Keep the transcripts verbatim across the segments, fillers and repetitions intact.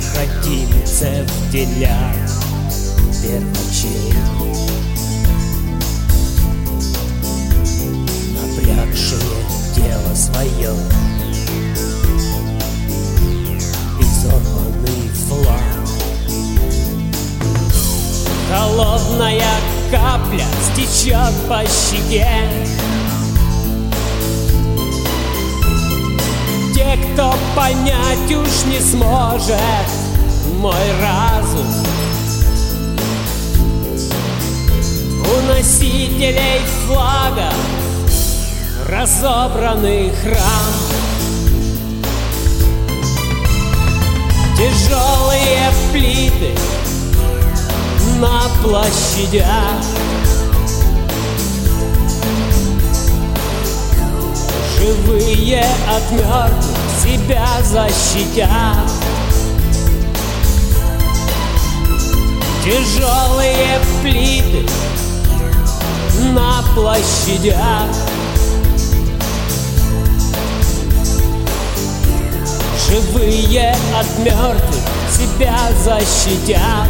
проходимцев делят первочей, напрягшие тело свое, изорванный флаг. Холодная капля стечет по щеке. Те, кто понять уж не сможет мой разум, у носителей флага разобранный храм. Тяжелые плиты на площадях, живые от мертвых себя защитят. Тяжелые плиты на площадях, живые от мертвых себя защитят.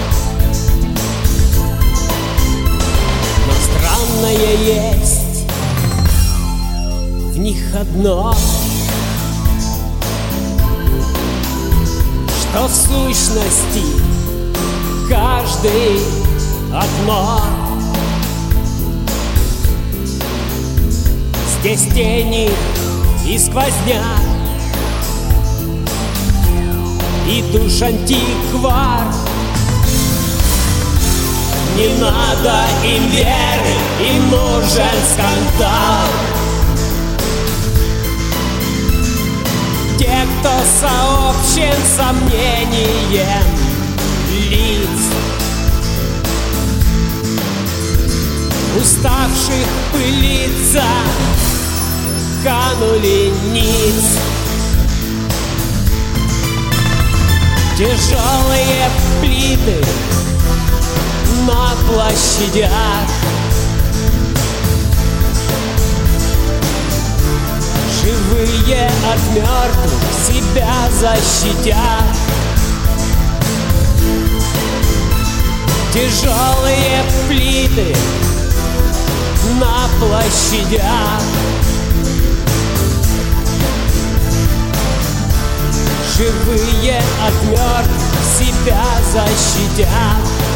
Но странное есть в них одно, что в сущности каждый одно. Здесь тени и сквозняк, и душ антиквар. Не надо им веры, им нужен скандал. Те, кто сообщен сомнением лиц, уставших пылиться, канули ниц. Тяжелые плиты на площадях, живые от мертвых себя защитят. Тяжелые плиты на площадях, живые от мертвых себя защитят.